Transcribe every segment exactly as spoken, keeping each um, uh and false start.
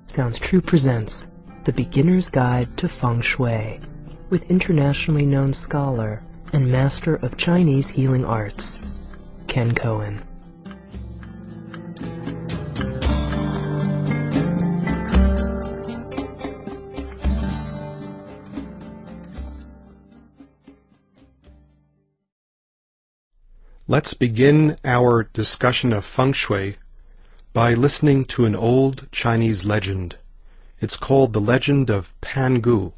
Sounds True presents The Beginner's Guide to Feng Shui with internationally known scholar and master of Chinese healing arts, Ken Cohen. Let's begin our discussion of Feng Shui by listening to an old Chinese legend. It's called the legend of Pan Gu.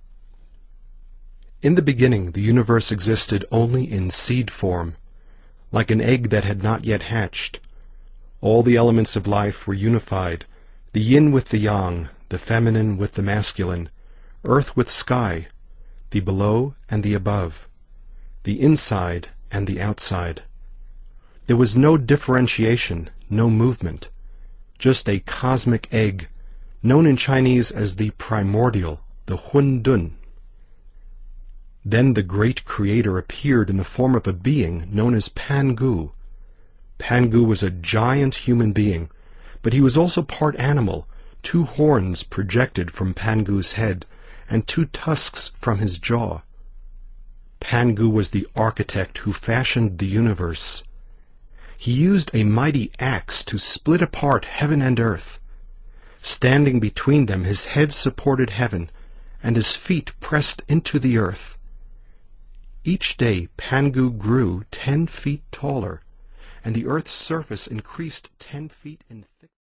In the beginning, the universe existed only in seed form, like an egg that had not yet hatched. All the elements of life were unified, the yin with the yang, the feminine with the masculine, earth with sky, the below and the above, the inside and the outside. There was no differentiation, no movement, just a cosmic egg, known in Chinese as the primordial, the Hun Dun. Then the great creator appeared in the form of a being known as Pan Gu. Pan Gu was a giant human being, but he was also part animal, two horns projected from Pan Gu's head, and two tusks from his jaw. Pan Gu was the architect who fashioned the universe. He used a mighty axe to split apart heaven and earth. Standing between them, his head supported heaven, and his feet pressed into the earth. Each day Pan Gu grew ten feet taller, and the earth's surface increased ten feet in thickness.